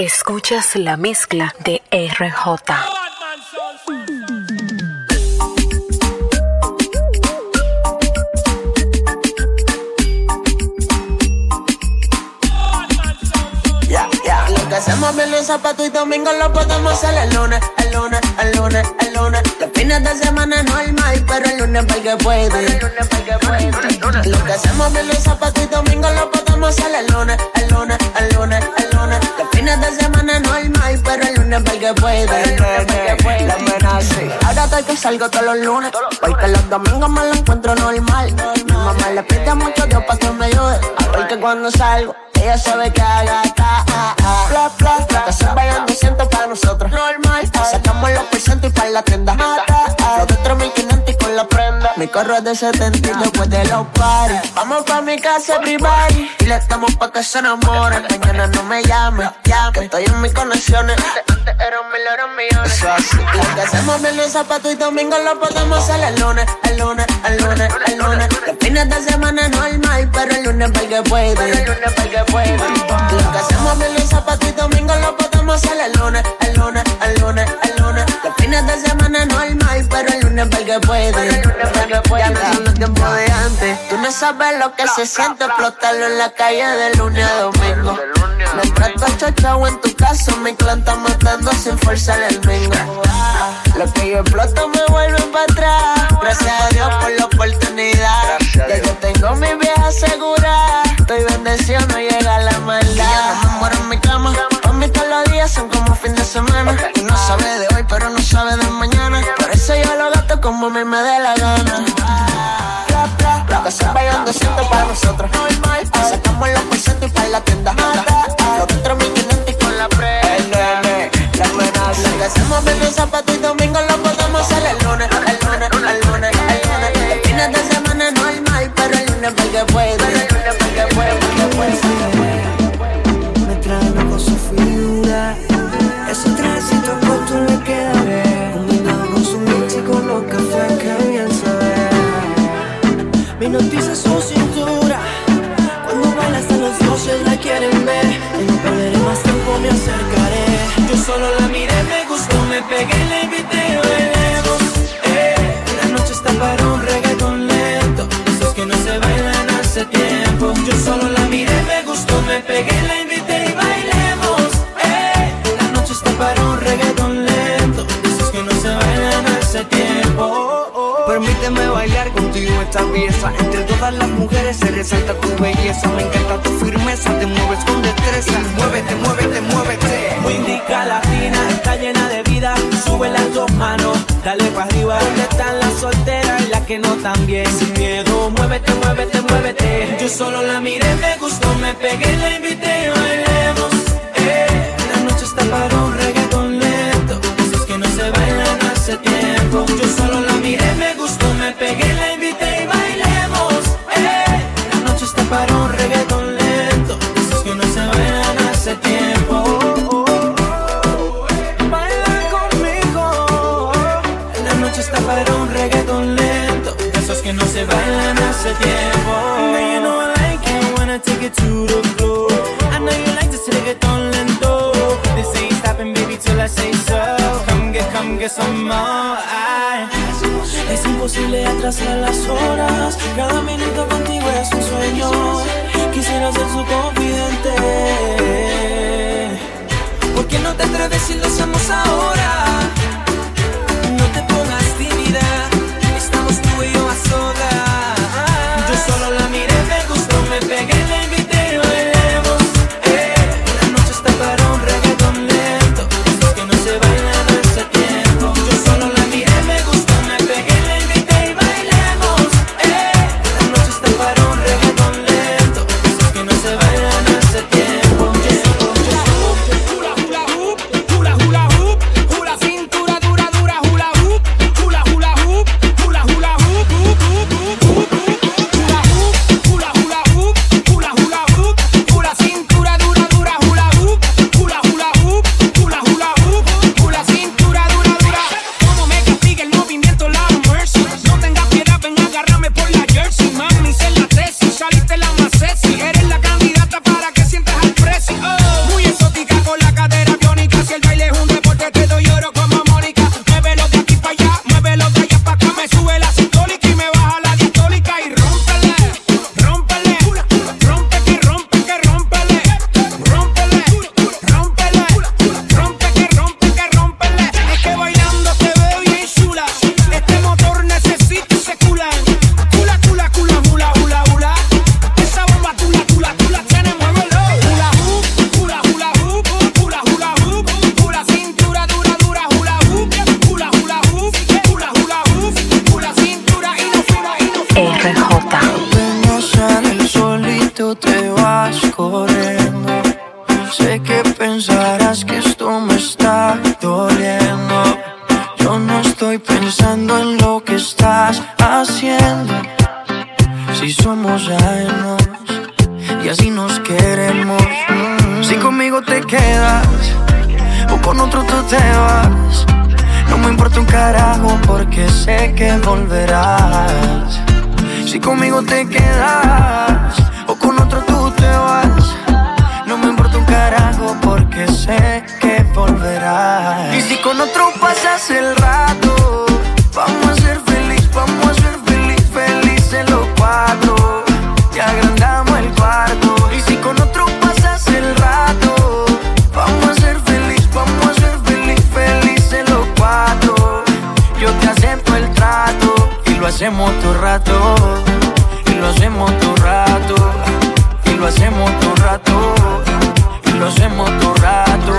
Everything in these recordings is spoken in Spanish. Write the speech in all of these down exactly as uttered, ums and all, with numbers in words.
Escuchas la mezcla de R J. Hacemos viernes, zapato y domingo lo podemos hacer el lunes, el lunes, el lunes, el lunes. Los fines de semana es normal, pero el lunes para el que puede. El lunes para el que puede. Lo que hacemos viernes, zapato y domingo lo podemos hacer el lunes, el lunes, el lunes, el lunes. Los fines de semana es normal, pero el lunes para el que puede. El lunes para el que puede. La amenaza. Ahora estoy que salgo todos los lunes, porque los domingos me lo encuentro normal. Mi mamá le pide mucho Dios para que me ayude, porque cuando salgo ella sabe que haga ta, ah, ah. Bla, bla, bla. Que se vayan doscientos para nosotros. Normal. Sacamos los porcientos y para la tienda. Mata, ah. Los de tres mil quinientos y con la prenda. Mi carro es de setenta y después de los paris. Vamos pa' mi casa, everybody. Y le estamos pa' que se enamoren. Mañana no me llames, llame. Que estoy en mis conexiones. Antes eran mil, eran millones. Eso así. Lo que hacemos viernes, zapato y domingo lo podemos hacer el lunes, el lunes, el lunes, el lunes. Los fines de semana es normal, pero el lunes para el que puede. Pero el lunes para el que puede. Lo que hacemos viernes, zapato y domingo lo podemos hacer el lunes, el lunes, el lunes, el lunes. Los fines de semana es normal, pero el lunes para el que puede. Pero el lunes para el que puede. Ya no son los tiempos de antes. Tú no sabes lo que se siente explotarlo en la calle de lunes a domingo. Mientras tú chochao en tu caso, mi clan está matando sin forzar el mingo. Lo que yo exploto me vuelve para atrás. Gracias a Dios por la oportunidad. Ya yo tengo mi vieja asegurada. Estoy bendecido, no llega la maldad. Y ya no me muero en mi cama. Para mí todos los días son como fin de semana. Y no sabe de hoy, pero no sabe de mañana. Por eso yo lo gasto como a mí me dé la gana. Bla, bla, bla. Que se vayan doscientos para nosotros. Normal. Sacamos los porcientos y para la tienda. Los de tres mil quinientos y con la pre. El nene, la amenaza. Lo que hacemos viernes, zapato y domingo lo podemos hacer el lunes, el lunes, el lunes, el lunes. Los fines de semana es normal, pero el lunes para el que puede. Pero el lunes para el que puede, para el que puede. Me trae loco su figura. Ese trajecito corto le queda bien, combinado con su mix y con los cafés que bien se ve. Me noticia su cintura. Cuando baila hasta los dioses la quieren ver. Y no perderé más tiempo, me acercaré. Yo solo la miré, me gustó, me pegué, la invité, bailemos. Eh, la noche está para un reggaetón lento, esos que no se bailan hace tiempo. Yo solo la miré, me gustó, me pegué, la invité y bailemos. Eh, la noche está para un reggaetón lento, esos que no se bailan hace tiempo. Oh, oh. Permíteme bailar contigo esta pieza. Entre todas las mujeres se resalta tu belleza. Me encanta tu firmeza, te mueves con destreza. Muévete, muévete, muévete. Indica latina, está llena de vida. Sube las dos manos, dale pa' arriba. ¿Dónde están las solteras y las que no también? Sin miedo, muévete, muévete, muévete. Yo solo la miré, me gustó, me pegué, la invité y bailemos. Eh, la noche está para un reggaetón lento, esos que no se bailan hace tiempo. Yo solo la miré, me gustó, me pegué, la invité y bailemos. Eh, la noche está para un reggaetón lento, esos que no se bailan hace tiempo. Para un reggaetón lento, esos que no se bailan hace tiempo. Now you know I like it, wanna take it to the floor. I know you like this reggaetón lento. This ain't stopping, baby, till I say so. Come get, come get some more. I... Es imposible atrasar las horas. Cada minuto contigo es un sueño. Quisiera ser su confidente. ¿Por qué no te atreves si lo hacemos ahora? No te pongas tímida, estamos tú y yo a solas. Yo solo la miré, me gustó, me pegué, la invité y bailemos. Eh, la noche está para un reggaetón lento, esos que no se bailan hace tiempo. Yo solo la miré, me gustó, me pegué, la invité y bailemos. Eh, la noche está para un reggaetón lento, esos que no se bailan hace tiempo. Yo solo, yo solo, hula hula hoop, hula hula hoop, hula hula. o con otro tú te vas. No me importa un carajo porque sé que volverás. Si conmigo te quedas o con otro tú te vas. No me importa un carajo porque sé que volverás. Y si con otro pasas el rato, vamos a ser feliz, vamos a ser feliz, felices los cuatro. Y agrandamos el cuarto. Y si con otro pasas el rato, vamos a ser feliz, vamos a ser feliz, felices los cuatro. Yo te acepto el trato y lo hacemos todo rato. Y lo hacemos todo rato. Y lo hacemos todo rato. Y lo hacemos todo rato.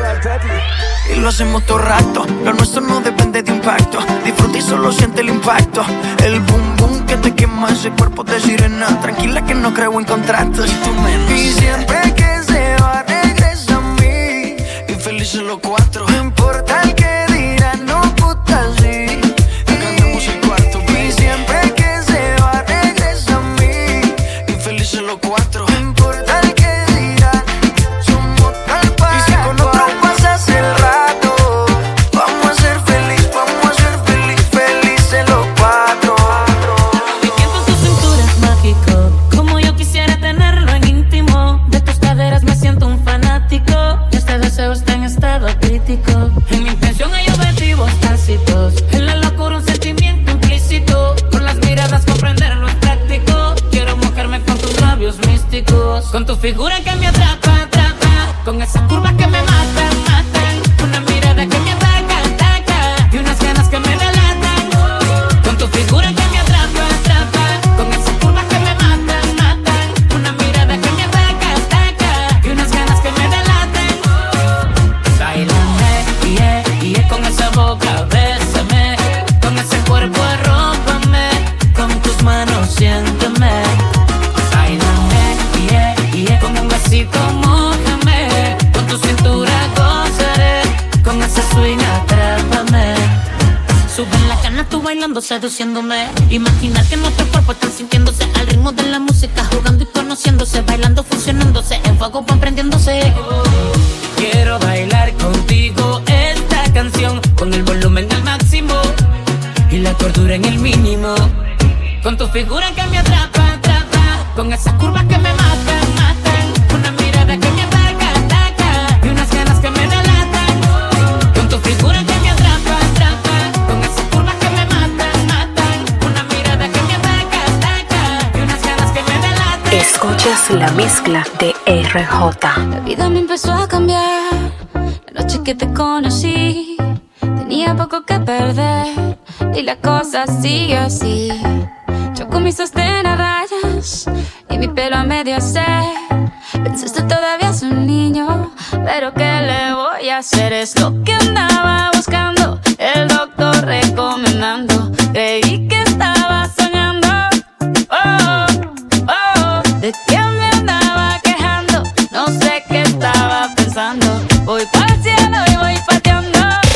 Y lo hacemos todo rato. Lo nuestro no depende de impacto. Disfruta y solo siente el impacto. El boom boom que te quema ese cuerpo de sirena. Tranquila que no creo en contratos. Y tú menos. Y siempre que se va regresa a mí. Y felices los cuatro. No importa el que dirán, no puta sí. Agrandamos el cuarto. Y siempre que se va regresa a mí. Y felices los cuatro. No importa el que dirán, somos tal para. Y si con otro pasas el rato, vamos a ser feliz, vamos a ser feliz, felices los cuatro. Mi tiempo en tu cintura es mágico, como yo quisiera tenerlo en íntimo. De tus caderas me siento un fanático. Y este deseo está en estado crítico. En mi intención hay objetivos tácitos. En la locura un sentimiento implícito. Con las miradas comprenderlo es práctico. Quiero mojarme con tus labios místicos. Con tu figura que me atrapa, atrapa. Con esas curvas que me matan, matan. Una mirada que me ataca, ataca. Y unas ganas que me delatan. Con tu figura que me atrapa, atrapa. Con esas curvas que me matan, matan. Una mirada que me ataca, ataca. Y unas ganas que me delatan. Báilame, yeah, yeah. Con esa boca, bésame. Con ese cuerpo, arrópame. Con tus manos, siénteme. Báilame, yeah, yeah. Con un besito, mójame. Con tu cintura, gozaré. Con ese swing, atrápame. Sube en la cana tú bailando, seduciéndome. Imaginar que nuestros cuerpos están sintiéndose al ritmo de la música, jugando y conociéndose, bailando, fusionándose, en fuego van prendiéndose. Quiero bailar contigo esta canción, con el volumen al máximo y la cordura en el mínimo. Con tu figura que me atrapa, atrapa. Con esas curvas que me matan, matan. Una mirada que me ataca, ataca. Y unas ganas que me delatan. Con tu figura que me atrapa, atrapa. Con esas curvas que me matan, matan. Una mirada que me ataca, ataca. Y unas ganas que me delatan. Escuchas la mezcla de R J. La vida me empezó a cambiar. La noche que te conocí, tenía poco que perder. Y la cosa sigue así. Yo con mi sostén a rayas y mi pelo a medio hacer. Pensaste todavía es un niño, pero ¿qué le voy a hacer? Es lo que andaba buscando, el doctor recomendando. Creí que estaba soñando. Oh, oh, ¿de qué me andaba quejando? No sé qué estaba pensando. Voy para el cielo y voy pateando.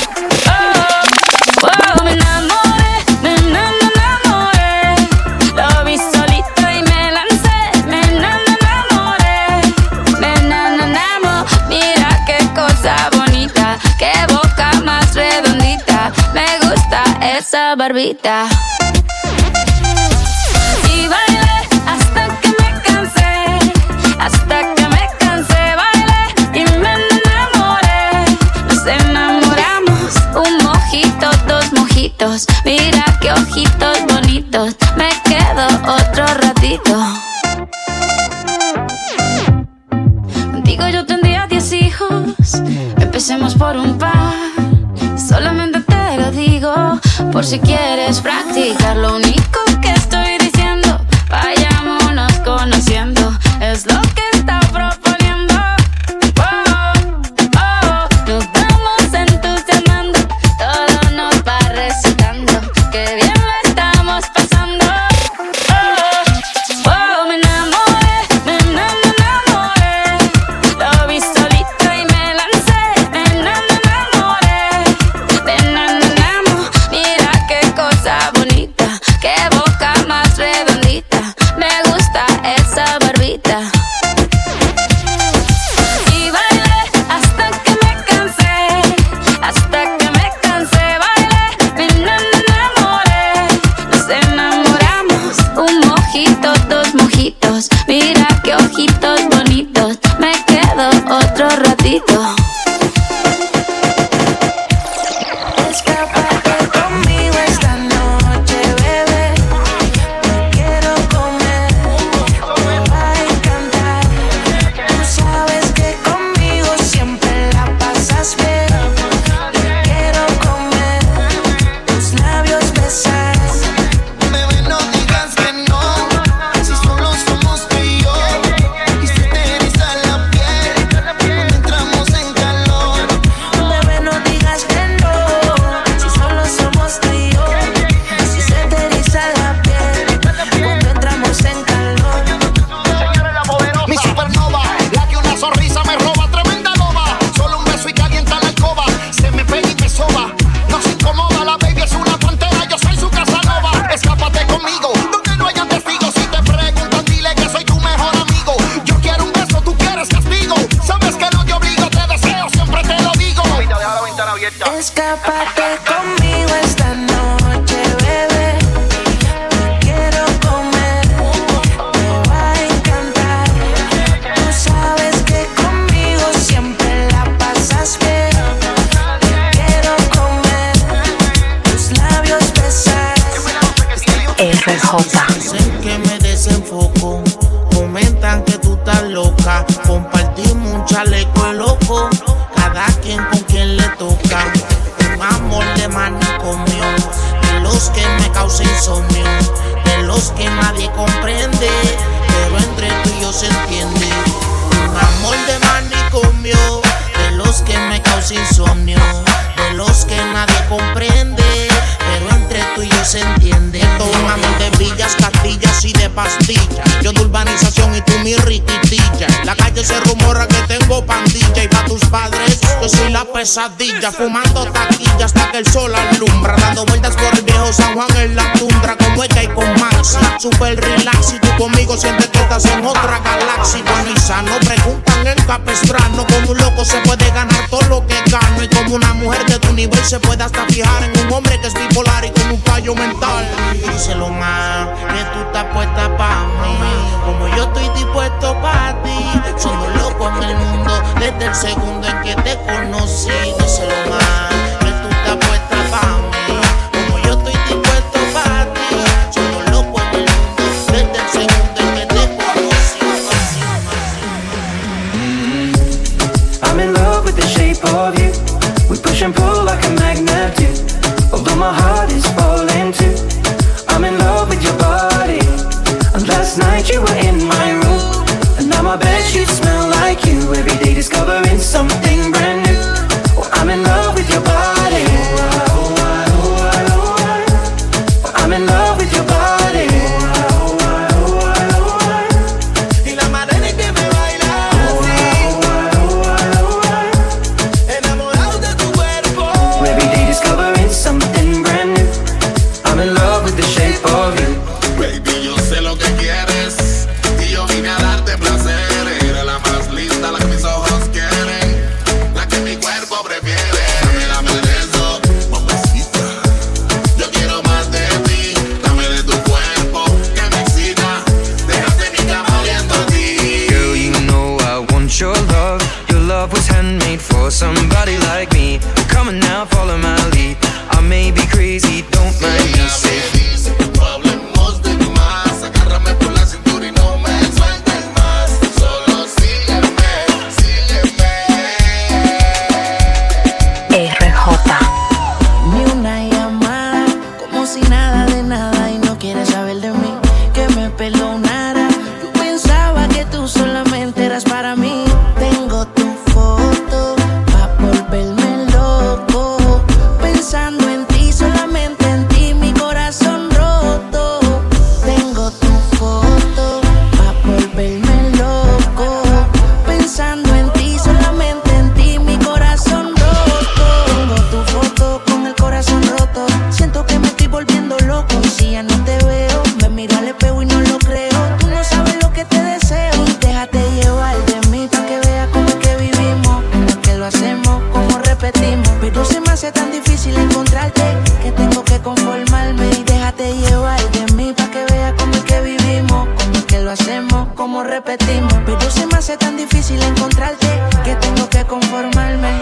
Oh, oh, me enamoré, me enamoré. Lo vi solito y me lancé. Me enamoré, me enamoré. Mira qué cosa bonita, qué boca más redondita. Me gusta esa barbita. Y bailé hasta que me cansé, hasta que me cansé. Bailé y me enamoré. Nos enamoramos, un mojito, dos mojitos. Mira qué ojitos bonitos. Me quedo otro ratito. Contigo yo tendría diez hijos. Empecemos por un par. Solamente te lo digo por si quieres practicar. Lo único que estoy diciendo, vayámonos conociendo. Es lo que está proponiendo. Oh, oh, nos vamos entusiasmando. Todo nos va recitando. Qué bien lo estamos pasando. Oh, oh, me enamoré, me enamoré. Lo vi solito y me lancé. Me enamoré, me enamoré. Mira qué cosa bonita, qué bonita. Escápate conmigo esta noche, bebé. Te quiero comer, te va a encantar. Tú sabes que conmigo siempre la pasas bien. Te quiero comer, tus labios besar. R J. Dicen que me desenfoco, comentan que tú estás loca. Compartimos un chaleco loco, cada quien con quien le toca. Un amor de manicomio, de los que me causa insomnio, de los que nadie comprende, pero entre tú y yo se entiende. Un amor de manicomio, de los que me causa insomnio, de los que nadie comprende, pero entre tú y yo se entiende. Todo un amor de villas, castillas y de pastillas. Yo de urbanización y tú mi riquitilla. La calle se rumora que tengo pandilla, y pa' tus padres yo soy la pesadilla. Fumando taquilla hasta que el sol alumbra, dando vueltas por el viejo San Juan en la tundra, como ella y con Maxi. Super relax y tú conmigo sientes que estás en otra galaxia. Bueno y sano, preguntan en Capestrano, como un loco se puede ganar todo lo que gano, y como una mujer de tu nivel se puede hasta fijar en un hombre que es bipolar y con un fallo mental. Díselo más, que tú estás puesta pa' mí, como yo estoy dispuesto pa' ti. Somos locos en el mundo desde el segundo en que te conocí. Díselo más, que tú estás puesta pa' mí, como yo estoy dispuesto pa' ti. Somos locos en el mundo desde el segundo en que te conocí. I'm in love with the shape of you. We push and pull like a magnet do. Although my heart is falling too. I'm in love with your body. And last night you were in my room, and now my bedsheets smell like you. Every day discovering something brand new. Oh, I'm in love with your body. Oh, I, oh, I, oh, I, oh, I. I'm in love with your body. Oh, I, oh, I, oh, I. Y la manera en que me bailas, Oh, I, oh, I, oh, I, oh, I. enamorado de tu cuerpo. Every day discovering something brand new. I'm in love with the shape of you. Baby, yo sé lo que quieres y yo vine a darte placer. Eres la más linda, la que mis ojos quieren, la que mi cuerpo prefiere. Dame, dame de eso, mamacita. Yo quiero más de ti. Dame de tu cuerpo que me excita. Déjate mi cama oliendo a ti. Girl, you know I want your love. Your love was handmade for somebody like me. Come on now, follow my lead. I may be crazy, don't mind me. Ella Say me dice que hablemos de más. Agárrame por la cintura y no me sueltes más. Solo sígueme, sígueme. R J. Ni una llamada, como si nada de nada, y no quieres saber de mí, que me perdonara. Yo pensaba que tú solamente eras para mí. Tengo tu foto pa' volverme loco, pensando en ti, solamente en ti, mi corazón roto. Tengo tu foto pa' volverme loco, pensando en ti, solamente en ti, mi corazón roto. Tengo tu foto con el corazón roto, siento que me estoy volviendo loco. Si ya no te veo, me miro al espejo y no lo creo. Tú no sabes lo que te deseo, y déjate llevar de mí pa' que veas cómo es que vivimos, cómo es que lo hacemos, cómo repetimos. Pero se me hace tan difícil encontrarte que tengo que conformarme, y déjate llevar de mí pa' que veas cómo es que vivimos, cómo es que lo hacemos, cómo repetimos. Pero se me hace tan difícil encontrarte que tengo que conformarme.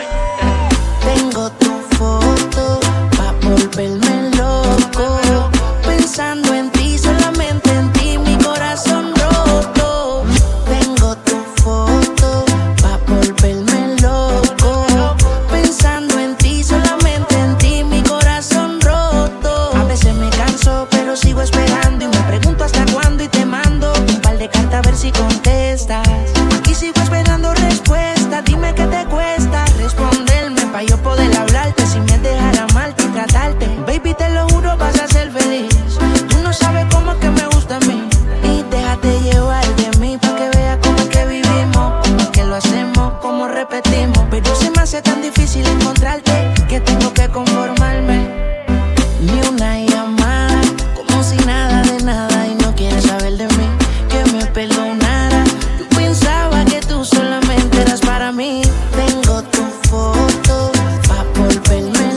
Tengo tu foto pa' volverme loco, pensando en ti, solamente en ti, mi corazón roto. Tengo tu foto pa' volverme loco, pensando en ti, solamente en ti, mi corazón roto. A veces me canso, pero sigo esperando, y me pregunto hasta cuándo, y te mando un par de cartas a ver si contestas. Aquí sigo esperando respuesta, dime qué te cuesta responderme pa' yo poder hablarte, si me dejara amarte y tratarte. Baby, te lo juro, vas a ser feliz. Tú no sabes cómo es que me gusta a mí, y déjate llevar de mí pa' que veas cómo es que vivimos, cómo es que lo hacemos, cómo repetimos. Pero se me hace tan difícil encontrarte que tengo que conformarme. Ni una llamada, como si nada de nada, y no quieres saber de mí, que me perdonara. Yo pensaba que tú solamente eras para mí. Tengo tu foto pa' volverme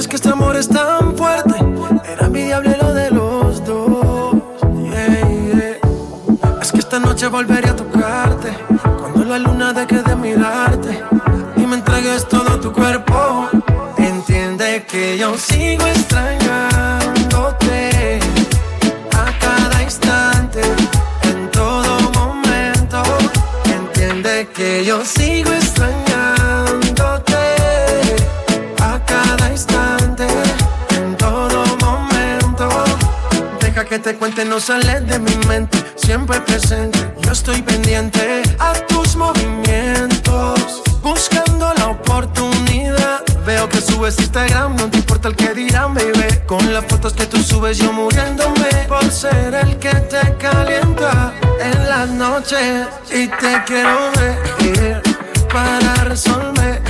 que este amor es tan fuerte. Era envidiable lo de los dos. Yeah, yeah. Es que esta noche volveré a tocarte cuando la luna deje de mirarte y me entregues todo tu cuerpo. Entiende que yo sigo extrañándote a cada instante, en todo momento. Entiende que yo sigo extrañándote a cada instante, en todo momento. Deja que te cuente, no sales de mi mente, siempre presente. Yo estoy pendiente a tus movimientos, buscando la oportunidad. Veo que subes Instagram, no te importa el que dirán, baby. Con las fotos que tú subes yo muriéndome por ser el que te calienta en las noches. Y te quiero ver para resolver.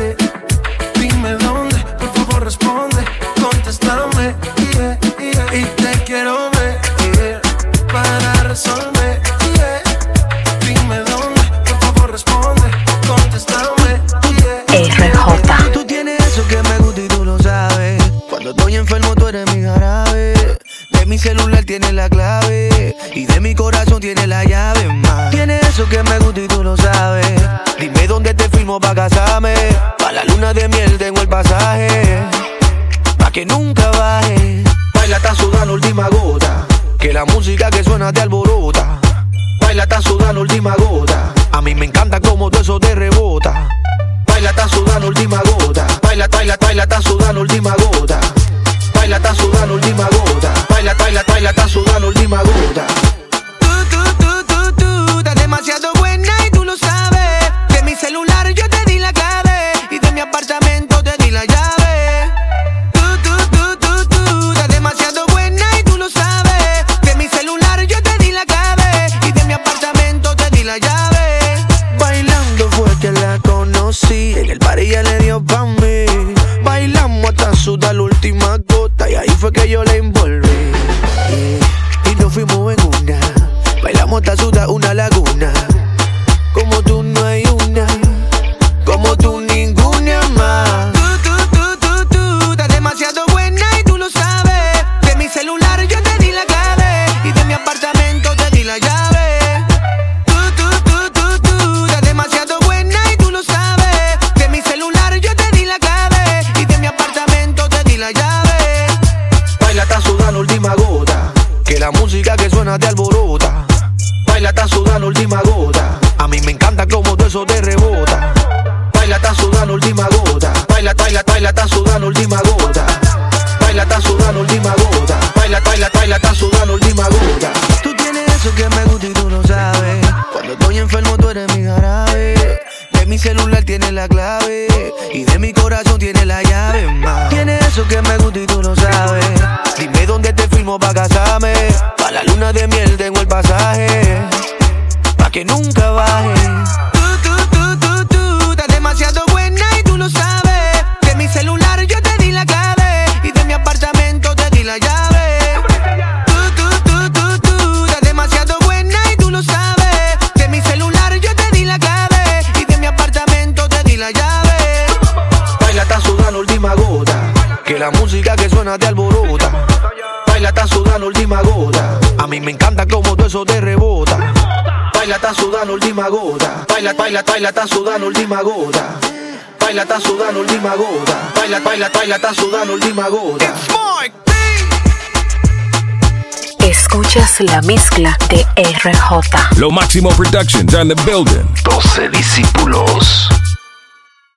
Dime dónde, por favor responde, contéstame. Yeah, yeah. Y te quiero ver para resolver. Yeah. Dime dónde, por favor responde, contéstame. Yeah. R J. Tú tienes eso que me gusta y tú lo sabes. Cuando estoy enfermo tú eres mi jarabe. De mi celular tienes la clave y de mi corazón tienes la llave, más. Tienes eso que me gusta y tú lo sabes. Dime dónde te firmo pa' casarme. Pa' la luna de miel tengo el pasaje, pa' que nunca baje. Baila, está sudando última gota, que la música que suena te alborota. Baila, está sudando última gota, a mí me encanta como todo eso te rebota. Baila, está sudando última gota. Baila, baila, baila, está sudando última gota. Baila, está sudando última gota. Baila, baila, baila, está sudando última gota. Tú, tú, tú, tú, tú, estás demasiado buena y tú lo sabes. De mi celular yo te di la clave y de mi apartamento te di la llave. Tú, tú, tú, tú, tú, estás demasiado buena y tú lo sabes. De mi celular yo te di la clave y de mi apartamento te di la llave. Bailando fue que la conocí, en el party ella le dio pa' mí. Bailamos hasta sudar la última gota y ahí fue que yo le envolví. Y nos fuimos en una, bailamos hasta sudar una laguna. Como tú no hay una, como tú ninguna más. Tú, tú, tú, tú, tú, estás demasiado buena y tú lo sabes. De mi celular yo te di la clave y de mi apartamento te di la llave. Tú, tú, tú, tú, tú, estás demasiado buena y tú lo sabes. De mi celular yo te di la clave y de mi apartamento te di la llave. Baila, está sudando última gota, que la música que suena te alborota. Baila, está sudando última gota, a mí me encanta como todo eso te rebota. Baila, está sudando última gota. Baila, baila, baila, está sudando última gota. Baila, está sudando última gota. Baila, baila, baila, está sudando última gota. Tú tienes eso que me gusta y tú lo sabes. Cuando estoy enfermo tú eres mi jarabe. De mi celular tienes la clave y de mi corazón tienes la llave, más. Tienes eso que me gusta y tú lo sabes. Dime dónde te firmo pa' casarme. Pa' la luna de miel tengo el pasaje, pa' que nunca baje. Tú, tú, tú, tú, tú, estás demasiado buena y tú lo sabes. De mi celular yo te di la clave y de mi apartamento te di la llave. Tú, tú, tú, tú, tú, estás demasiado buena y tú lo sabes. De mi celular yo te di la clave y de mi apartamento te di la llave. Baila, está sudando última gota, que la música que suena te alborota. Baila, está sudando última gota, a mí me encanta como todo eso te rebota. Baila, está sudando última gota. Baila, baila, baila, está sudando última gota. Baila, está sudando última gota. Baila, baila, baila, está sudando última gota. Escuchas la mezcla de R J. Lo Máximo Productions and the building. doce discípulos.